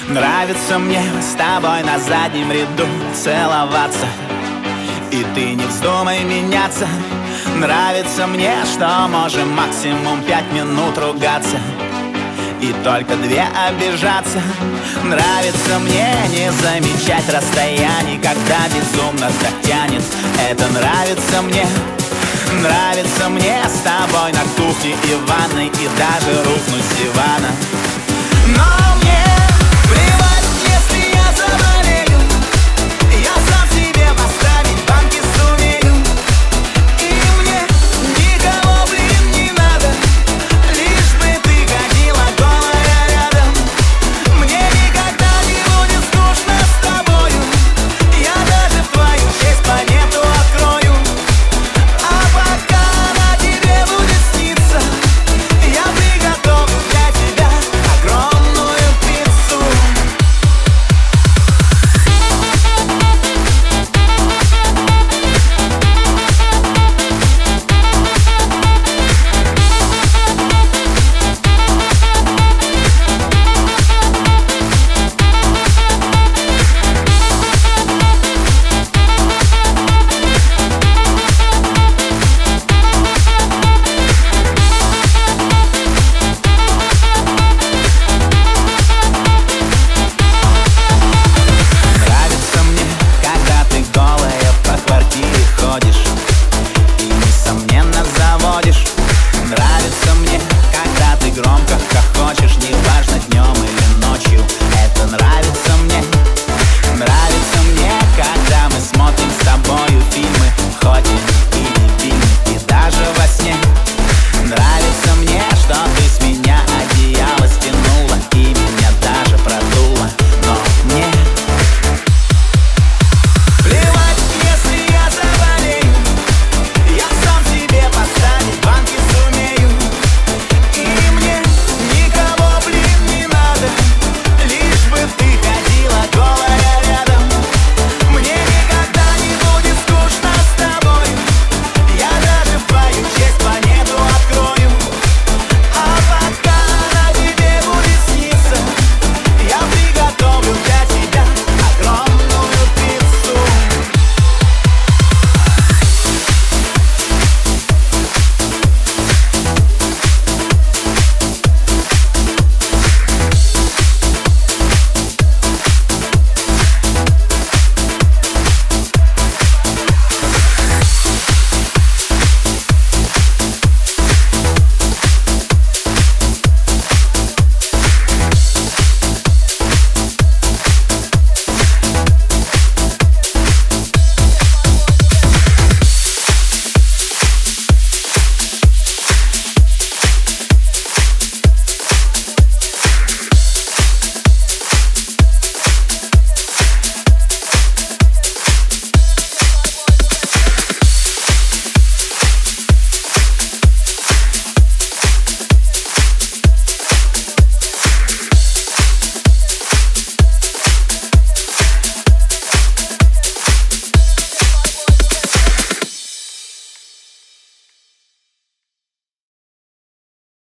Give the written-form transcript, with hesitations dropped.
Нравится мне с тобой на заднем ряду целоваться, и ты не вздумай меняться. Нравится мне, что можем максимум 5 минут ругаться и только 2 обижаться. Нравится мне не замечать расстояний, когда безумно так тянет. Это нравится мне. Нравится мне с тобой на кухне и ванной, и даже рухнуть с дивана.